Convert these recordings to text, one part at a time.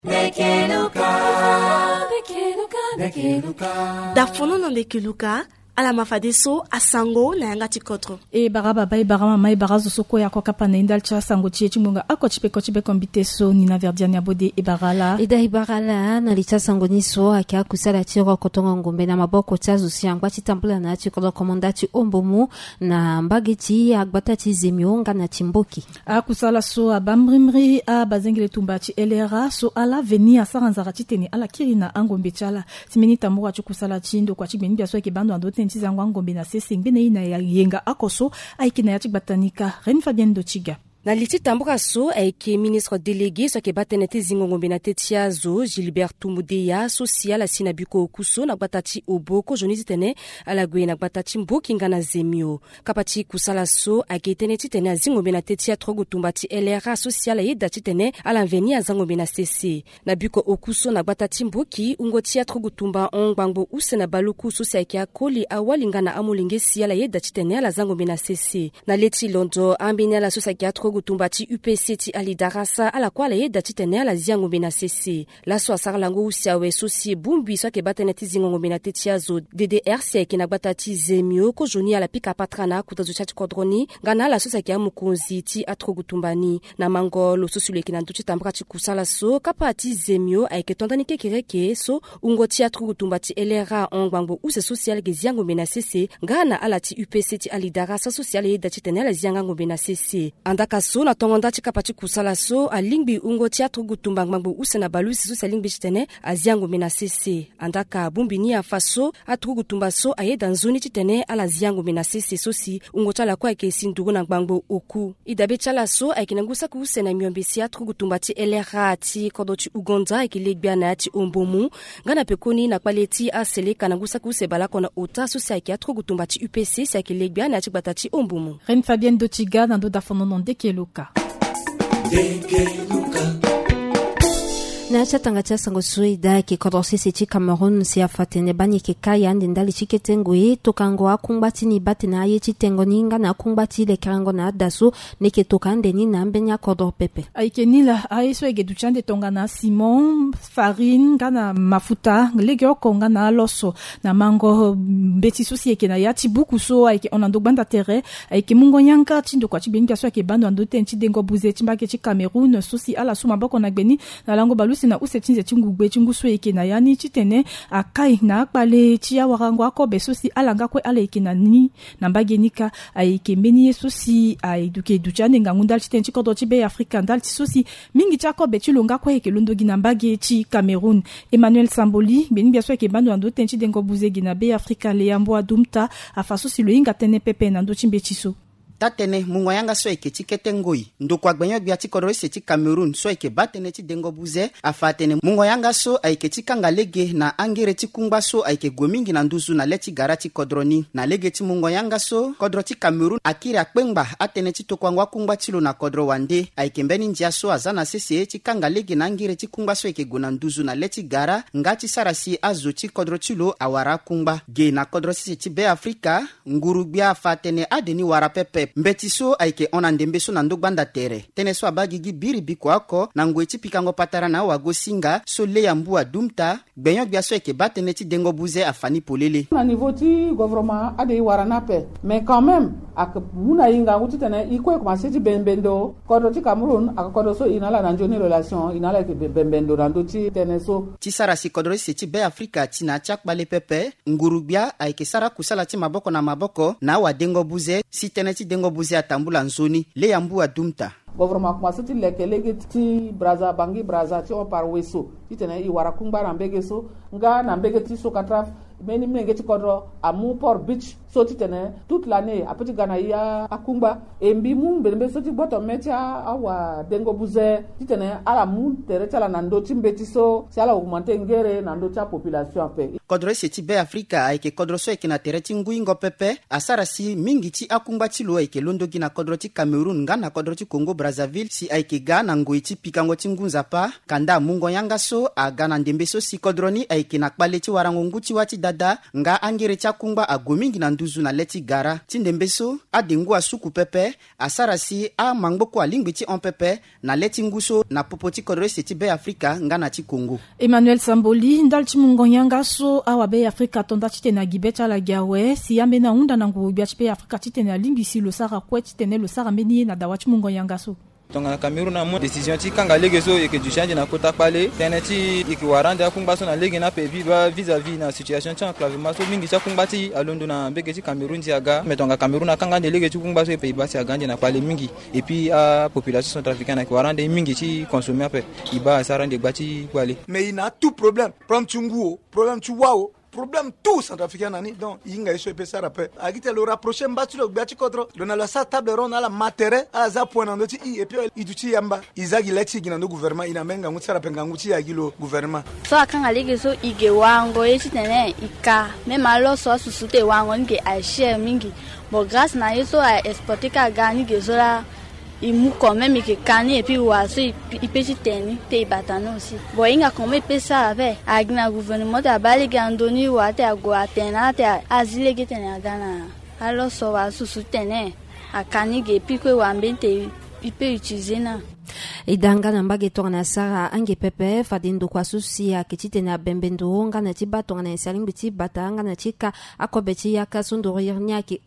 Dafono ndekeluka ala mafadeso asango na yanga tikotro e baraba bai barama mai barazo soko ya kwa kapa na indal cha sango chiechi munga ako chipe kombite so ni na verdiani abode e barala ida ibarala na licha sango ni so akia kusala tiro kotonga ngombe na maboko chazu siangwa chitambula na chikodo komandati ombomu na mbageti agbata zemio nga na timboki akusala so abambrimri abazengile tumbati elera so ala veni asaranzara chiteni ala kirina angombe chala simeni tambura chukusala chindo kwa chibeni bia so ke bando andote ntizangwa ngombe na sesing bene ina yenga akoso aikina ya chibatanika Ren Fabienne Dochiga na liti tambuka so aike ministre délégué so ke batenete zingongombe na tetiazo Gilbert Tumudeya social asina biko kuso na batati oboko jonizi tene ala gwe na batati mboki ngana zemio kapati kusala so aike teneti tene azingombe na tetia trogo tumbati LRA social yeda tene ala veni azangombe na CC na biko okuso na batati mboki ungotia trogo tumba ongbangbo usena baluku so aike akoli awali ngana amulingesi ala yeda tene ala zangombe na CC na leti londo ambini ala so aike gutumbati UPC ti alidarasa ala kwala yeda titene ala ziangombe na CC la so asarlango usiawe sosie bumbi so ke bateneti zingongombe na tetiazo DDRC ke na batati zemio ko joni ala pika patrana kutazo chati kodroni ngana la so ke amukonzi ti atrogutumbani na mangolo so sule ke na ntuchi tambra ti kusala so kapati zemio aike tondani ke kireke so ungoti atrogutumbati LRA ongbangbo use social ke ziangombe na CC ngana ala ti UPC ti alidarasa social yeda titene ala ziangombe na CC andaka so na tongonda chika pati kusala so alingbi ungo teatro gutumba ngmangbo usena balusi so salingbi chitene aziango mena CC andaka bumbini ya faso atru gutumba so ayeda nzoni chitene ala ziango mena CC so si ungo chala kwa ke sindugo na ngmangbo oku idabe chala so akinangusa ku usena miombesi atru gutumba ti LRA ti kodochi ugonza ikilegbia na ti ombomu ngana pekoni na kwaleti asele kanangusa ku se balako na ota so si atru gutumba ti UPC sa ikilegbia na ti batati ombomu Ren Fabienne Dochiga na ndo dafono nonde Luka. Na chatanga cha sango suida ke kodose seti Cameroon si afatene bani ke kaya ndali chiketengwe tokango akumbati ni batina ye chitengo ninga na akumbati le karango na daso neke tokande ni na mbenya kodor pepe aike nila aiso ege duchande tonga na simon farine ngana mafuta lege okonga na loso na mango beti sosi eke na yati buku so aike onando banda terre aike mungo nyanka chindo kwa chibenga so eke bando andote nchidengo buze chimbake chi Cameroon sosi ala suma bako na gbeni na lango balusi na usetinze chingugbe chinguso eke na yani chitene akai na akpale chia warango akobe sosi alanga kwe ala eke na ni na mbagenika aike mbeni yesosi aiduke duchane ngangundal chiten chikodo chibe Afrika ndal sosi mingi chakobe chilonga kwe eke londogi na mbage chi Cameroon Emmanuel Samboli beni biaso eke bando ando tenchi dengo buzegi na be Afrika le yambo adumta afaso si lo inga tene pepe na ndo chimbe chiso tatene mungo yanga so eke tikete ngoi ndokwa gbenyo bia tikoro se ti Cameroon so eke batene ti dengo buze afatene mungo yanga so aike tikanga lege na angere ti kungba so aike gomingi na nduzu na leti gara ti kodroni na lege ti mungo yanga so kodro ti Cameroon akiri akpengba atene ti tokwangwa kungba ti lo na kodro wande aike mbeni ndia so azana sese ti kanga lege na angere ti kungba so eke gona nduzu na leti gara ngati sarasi azo ti kodro ti lo awara kungba ge na kodro sese ti be Afrika nguru bia afatene adeni wara pepe mbetiso aike onandembe so na ndogbanda tere tene so abagigi biri biko ako na ngweti pikango patara na wago singa so le yambu adumta gbenyo bia so eke batene ti dengo buze afani polele na niveau ti gouvernement ade warana pe mais quand même ak muna inga nguti tene iko commencer ti bembendo kodo ti Cameroon akakodo so inala na njoni relation inala ke bembendo rando ti tene so ti sara si kodro se ti be Afrika ti na chakbale pepe ngurubia aike sara kusala ti maboko na maboko na wa dengo buze si tene ti dengo buze atambula nzoni le yambu adumta gouvernement commencer ti leke ti braza bangi braza ti on par weso ti tene i wara kungba na mbege so nga na mbege ti so katraf meni menge ti kodro amu port beach so ti tene toute l'année apeti gana ya akungba embi mu benbe so ti boto metia awa dengo buze ti tene ala mu tere tala na ndo ti mbeti so si ala augmenter ngere na ndo ti population pe kodro se ti be Afrika aike kodro so eke na tere ti nguingo pepe asara si mingi ti akungba ti lo aike londogi na kodro ti Cameroon nga na kodro ti Congo Brazzaville si aike ga na ngoi ti pikango ti ngunza pa kanda mungo yanga so aga na ndembe so si kodroni aike na kpale ti warango nguti wati dada nga angere tia kungba a gomingi na nduzu na leti gara ti ndembe so adengu a suku pepe asara si a mangboko a lingbi ti on pepe na leti nguso na popo ti kodro ese ti be Afrika nga na ti Congo. Emmanuel Samboli ndali ti mungo nyanga so awa be Afrika tonda ti tene agibe ti ala giawe si yambe na hunda na ngu bia ti be Afrika ti tene alingbi si lo sara kue ti tene lo sara mbeni na dawa ti mungo nyanga so. Tonga Cameroun na mo décision ti kanga lege so eke du change na kota pale tene ti eke warande akungba so na lege na pe viva vis-à-vis na situation ti enclavement so mingi ti akungba ti alondo na mbege ti Cameroun ti aga mais tonga Cameroun na kanga lege ti kungba so e Pays-Bas ti aga na pale mingi et puis a population centrafricaine na warande mingi ti consommer pe iba sarande gba ti wale mais il a tout problème Chunguo problème Chuwao problème tout centrafricain nani donc inga iso epesa rappel agite le rapprocher mbatu le gati kodro dona la sa table ronde ala matere aza point ndo ti et puis iduti yamba izagi leti gina no gouvernement ina menga ngutsa rapenga nguti yagilo gouvernement so akanga lege so ige wango yeti tene ika même alors so susute wango nge a share mingi bon grâce na yeso a exporter ka gani gezola il mou quand même que cani et puis oiseau il peut se tenir te batano aussi bon inga comme peut ça avec agna gouvernement da bali gandoni ou ate agoatena te azile que tena gana alors so va soutenir a cani et puis que wambente il peut utiliser na idanga na mbage tongana sara ange pepe fadindo kwa susi ya kitite na bembendo nga na tiba tongana salimbi tiba tanga na tika akobeti ya kasundo rirnya ki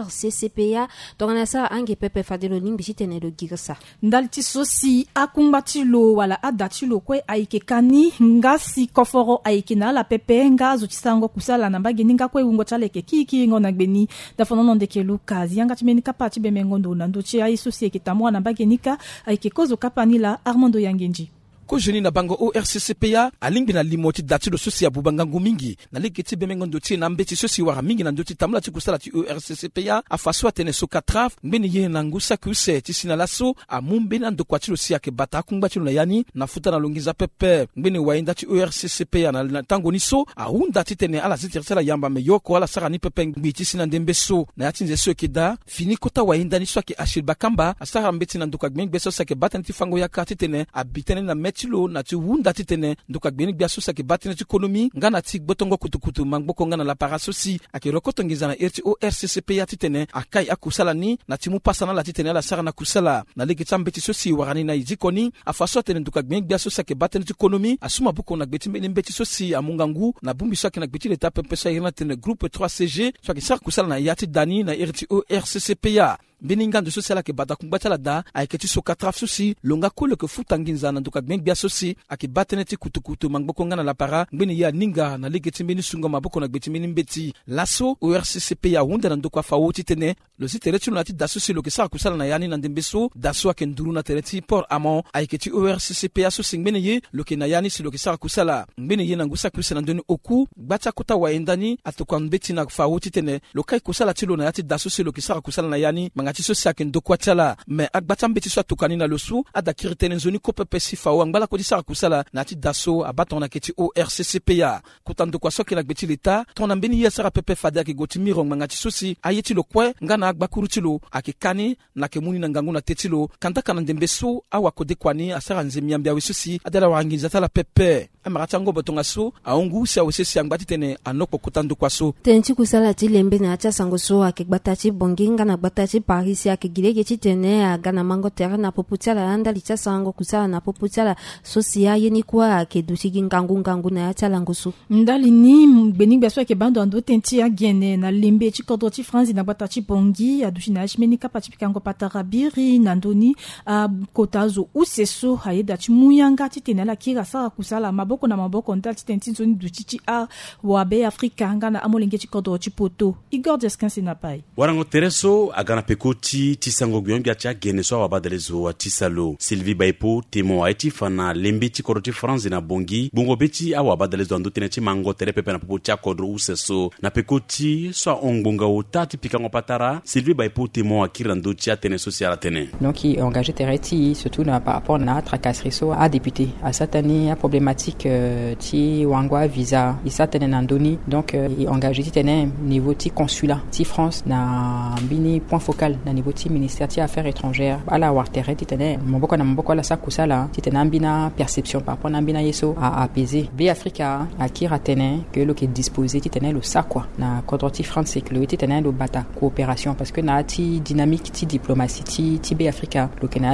ORCCPA tongana sara ange pepe fadilo limbi tite lo gigasa ndalti sosi akumbati lo wala adati lo kwe aike kani ngasi koforo aike na la pepe nga zotisango kusala na mbage ninga kwe ungo chaleke kiki ngona gbeni da fonono ndeke lukazi yanga timeni kapati bemengondo na ndochi ai sosi ke tamwa na mbage nika aike kozo kapanila Armando Yangenji ko jeni na bango ORCCPA alingi na limoti dati do sosi ya bubangangu mingi na legeti bemengo ndoti na mbeti sosi wara mingi na ndoti tamula ti kusala ti ORCCPA afaswa tene so katraf mbeni ye na ngusa kuse ti sina laso amumbe na ndokwa ti lo siya ke bata kungba ti lo na yani na futa na longiza pepe mbeni wainda ti ORCCPA na tango ni so ahunda ti tene ala zitirsala yamba me yoko ala sara ni pepe ngbi ti sina ndembe so na yati nze so keda fini kota wainda ni so ke Achille Bakamba asara mbeti na ndokwa gmengbe so ke bata ti fango ya kati tene abitene na tilo na ti wunda ti tene ndoka gbeni bia so ke batene ti ekonomi ngana ti gbotongo kutukutu mangboko ngana la parasosi ake rokoto ngiza na RT ORCCPA ti tene akai akusala ni na ti mu pasana la ti tene la sara na kusala na lege tsambeti sosi warani na izikoni afaso tene ndoka gbeni bia so ke batene ti ekonomi asuma buko na gbeti mbeni mbeti sosi amungangu na bumbi so ke na gbeti leta pempesa yana tene groupe 3CG so ke sara kusala na yati dani na RT ORCCPA Beninga de sosiala ke bata kumbata la da aiketi so katraf sosi longa kolo ke futanginza na ndoka gbeng bia sosi ake batene ti kutukutu mangboko ngana la para mbeni ya ninga na legeti mbeni sunga maboko na gbeti mbeni mbeti laso ORCCPA wunda na ndoka fawoti tene lo si tere ti na ti da sosi lo ke sara kusala na yani na ndembeso daso ake nduru na tere ti port amon aiketi ORCCPA sosi mbeni ye lo ke na yani si lo ke sara kusala mbeni ye na ngusa kusa na ndoni oku gbata kota waendani atoka mbeti na fawoti tene lo kai kusala ti lo na yati da sosi lo ke sara kusala na yani ngati so sa ken dokwa tala me agbata mbeti so tokani na losu ada kiritene nzoni ko pepe sifa wa ngala ko di sara kusala na ti daso abatona keti ORCCPA kutando kwa soki la gbeti leta tona mbeni ya sara pepe fada ke goti miro ngati sosi ayeti lo kwe ngana agbakuru tilo akekani na ke muni na ngangu na tetilo kanta kana ndembeso awa ko dekwani asara nzemia mbia wesosi adala wanginza tala pepe amaratango botonga so aungu sia wesesi angbati tene anoko kutando kwa so tenchi kusala ti lembe na cha sango so akegbata ti bonginga na gbata ti Paris ya kigilege ti tene agana mango terre na poputiala anda li cha sango kusala na poputiala sosia yeni kwa ke dutigi ngangu na ya tala ngusu ndali ni beni bia so ke bando ando tenchi ya gene na lembe ti kodro ti France na gbata ti bongi adushi na shimeni kapati pikango patarabiri na ndoni kotazo useso hayeda ti muyanga ti tene la kira sara kusala maboko na maboko ndal ti tenti zoni duti ti wabe Afrika ngana amolenge ti kodro ti poto Igor Descanse na pai warango tereso agana pekoti tisango gyongi acha geneso abadalezo atisalo Sylvie Baipo temo aiti fana lembi ti kodro ti France na bongi bongo beti awa abadalezo ando tene ti mango tere pepe na popo ti kodro useso na pekoti so ongbonga otati pikango patara Sylvie Baipo temo akira ndo ti atene social tene donc qui engagé tereti surtout par rapport na tracasserie so a député à cette année problématique diplomatique ti wangwa visa isa tene nandoni donc engagé ti tene niveau ti consulat ti France na bini point focal na niveau ti ministère ti affaires étrangères ala wartere ti tene maboko la sakusala ti tene bina perception par rapport na bina yeso a apaiser be Africa akira tene que lo ke disposer ti tene lo sa quoi na cadre ti France sécurité ti tene lo bata coopération parce que na ti dynamique ti diplomatie ti be Africa lo ke na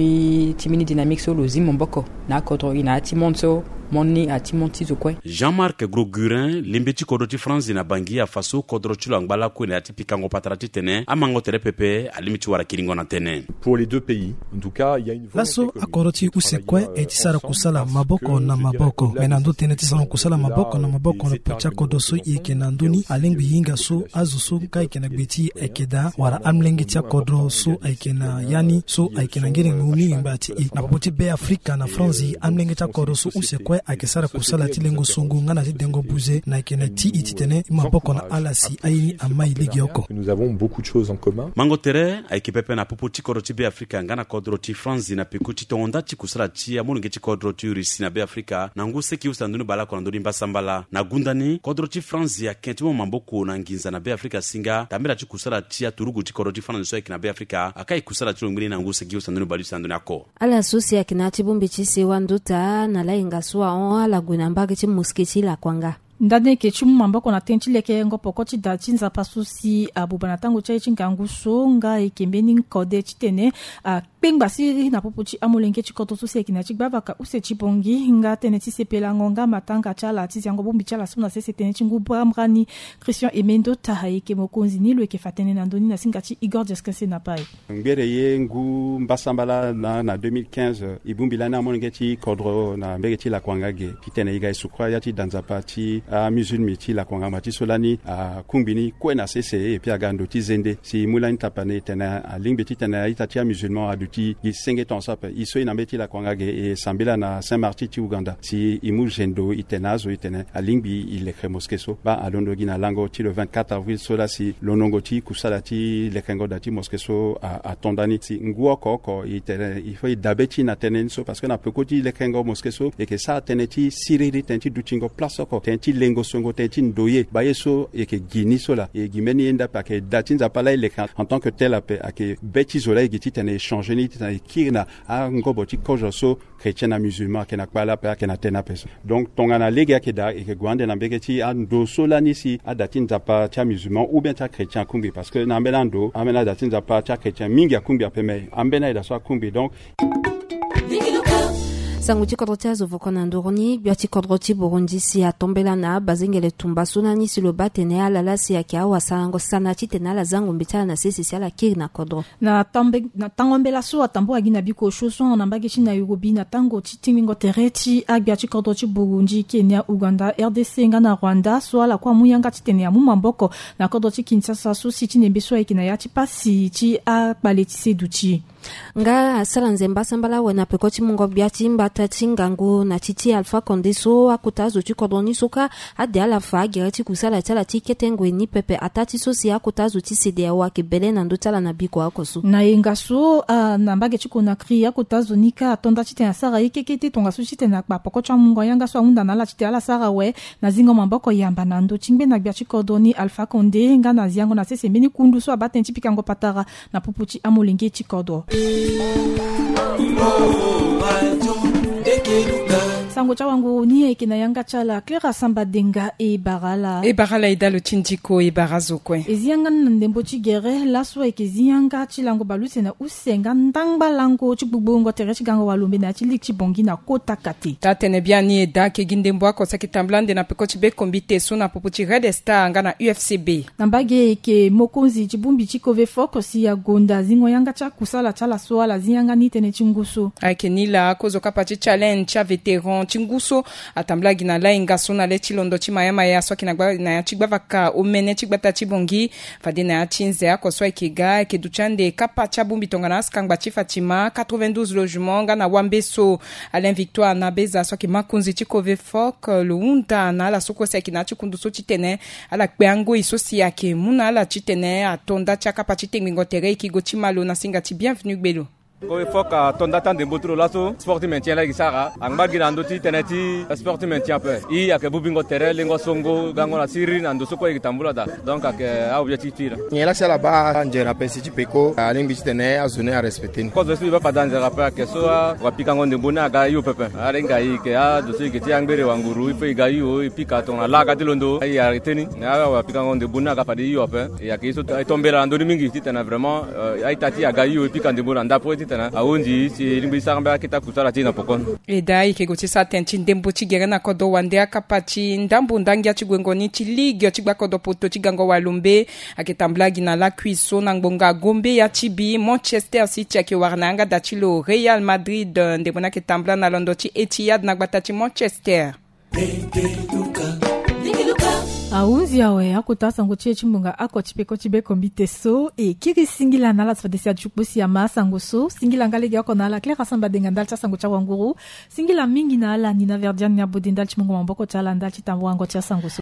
ti mini dynamique so lo zimboko na cadre ina ti monso moni ati monti zokwe Jean-Marc Grogurin limbeti kodoti France na bangi ya faso kodrochulo angbala ko ne ati pikango patrati tene amango tere pepe alimiti wara kiringo na tene pour les deux pays en tout cas il y a une laso akoroti usekwe etisara kusala maboko na maboko menando tene tisara kusala maboko na maboko na pucha kodoso yeke nanduni alengbi yinga so azuso kai kena gbeti ekeda wara amlengi tia kodro so aikena yani so aikena ngere nguni mbati na poti be Africa na France amlengi tia kodro so usekwe akesara kusala tilengo songo ngana tidengo buze na ikena ti ititene maboko na alasi aini amai ligi yoko. Nous avons beaucoup de choses en commun. Mangotere aikipepe na popoti kodroti be Africa ngana kodroti France na pekuti tonda ti kusala ti amulunge ti kodroti Russie na be Africa na nguse ki usanduni bala ko ndoni mbasambala na gundani kodroti France ya kentimo mamboko na nginza na be Africa singa tambira ti kusala ti aturugu ti kodroti France so ikina be Africa akai kusala ti ngini na nguse ki usanduni bali sanduni ako ala sosia kina ti bombe ti se wanduta na la ingaswa on ala gwinambage ti musketi la kwanga ndane ke chumu mambako na tenchi leke ngopo ko ti da chinza pasusi abubana tango cha chingangu so nga ikembeni nkode chitene pengba si na popo chi amulenge chikoto so se kina chigbava ka use chibongi nga tene ti sepela ngonga matanga chala ti yango bombi chala suna se tene chingu bramrani Christian Emendo tahaike mokonzi ni lo ke fatene na ndoni na singati Igor Deskense na pai ngere ye ngu mbasambala na 2015 ibumbila na amulenge chi kodro na mbege ti la kwangage kitene iga isukwa ya ti danza parti a musulmi ti la kwanga mati solani a kumbini kwena sese e pia gando ti zende si mulani tapane tena a lingbeti tena ita ti musulman aduti i sengeton sape iso ina beti la kwanga ge e sambila na Saint Martin ti Uganda si imul jendo itenazo itene a lingbi ile kremoskeso ba alondo gina lango ti le 24 avril sola si lonongo ti kusala ti le kengo dati moskeso a tondani si nguo koko itene il faut dabeti na tenenso parce que na pekoti le kengo moskeso e ke sa teneti siriri tenti dutingo place ko tenti lengo songo tenti ndoye ba yeso e ke gini sola e gimeni enda pa ke datinza pala ile en tant que tel ape ake beti zola e giti tene changer ni tene kirna a ngobo ti kojo so chrétien na musulman ke na pala pa ke na tena peso donc tongana lega ke da e ke gwande na begeti a ndo sola ni si a datinza pa tia musulman ou bien tia chrétien kumbi parce que na mbelando amena datinza pa tia chrétien mingi akumbi apeme ambena ida so kumbi donc sangu ti kodro ti azovoko na ndoroni bia ti kodro ti Burundi si atombela na abazengele tumba so na ni si lo ba tene ala la si yeke awasango sana ti tene ala zango mbi ti ala na sese si ala kiri na kodro na tango mbela so atambo agi na biko sho so na mbage ti Nairobi na tango ti tingingo tere ti agbia ti kodro ti Burundi Kenya Uganda RDC nga na Rwanda so ala kwa muyanga ti tene ya mu mamboko na kodro ti Kinshasa so si ti nembe so ayeke na ya ti pasi ti akpale ti sedu ti nga asala nzemba sambala wena peko ti mungo bia ti mbata ti ngangu na ti Alpha Condé so akuta azo ti kodro ni so ka ade ala fa agere ti kusala ti ala ti ketengwe ni pepe ata ti so si akuta azo ti CEDEAO ayeke bele na ndö ti ala na biko oko so na ye nga so na mbage ti Conakry akuta azo ni ka atonda ti tene asara ye keke ti tonga so ti tene akpa poko ti amungo yanga so ahunda na ala ti te ala sara we na zingo mamboko yamba na ndö ti ngbe na gbia ti kodro ni Alpha Condé nga na ziango na sese mbeni kundu so aba tene ti pikango patara na pupu ti amolenge ti kodro sango cha wangu ni ayeke na yanga ti ala Clara Samba Denga e barala ida lo ti ndiko e bara zo kue e zi yanga na ndembo ti gere laso ayeke zi yanga ti lango baluse na use nga ndangba lango ti gbogbongo tere ti gango walombe na ya ti liki ti bongi na kota kate ta tene bia ni e da yeke gi ndembo oko saki tamblande na peko ti be kombi te so na popo ti Red Star nga na UFCB na mbage yeke mokonzi ti bumbi ti kove foko si ya gonda zingo yanga ti akusala ti ala so ala zi yanga ni tene ti nguso ayeke ni la kozo kapa ti challenge ti aveteran ti nguso atambla gi na la hinga so na le ti londo ti maya so ayeke na ya ti gbava ka omene ti gbata ti bongi fade na ya ti nze oko so ayeke ga ayeke duti ande kapa ti abungbi tongana askangba ti Fatima 92 logement nga na wambe so Alain Victoire na beza so ayeke makunzi ti kove fok lo hunda na ala so kue si ayeke na ya ti kundu so ti tene ala kpe angoi so si ayeke mu na ala ti tene atonda ti akapa ti tengbengo tere e yeke go ti malo na singa ti bienvenu gbelo ko foka tonda tan de botro laso sport maintien la gisara angba ginando ti teneti sport maintien pe I ake bubingo tere lengo songo gango la siri nando soko igitambula da donc ake a objectif tira nyela sala ba njera pe si peko alimbi tene azone a respecter ko zo ba pa danza pa ke so wa pika ngonde buna ga yu pepe are ngai ke a do so ke ti angbere wanguru ife ga yu pika ton la ga dilondo ai ariteni na wa pika ngonde buna ga pa di yu pe ya ke so tombera ndo mingi ti tena vraiment ai tati ga yu pika nde buna ndapo ti tena aonji si limbi sanga kita kusala tina pokon edai ke goti sa tenchi ndembo chigera na kodo wande akapachi ndambu ndangia chigwengoni chiligyo chigba kodo poto chigango walumbe aketamblagi na la cuiso na ngbonga gombe ya chibi Manchester City ake warnanga dachilo Real Madrid ndebona ketambla na londo chi Etihad na gbatachi Manchester aunzi awe akutasa ngochie chimbunga ako chipeko chibeko mbiteso e kiri singila nala tsfadesi ajukusi ya masango so singila ngalege yako nala Claire Asamba denga ndal chasango cha wanguru singila mingi nala nina verdian nya bodendal chimungo mamboko chala ndal chitambo wango cha sango so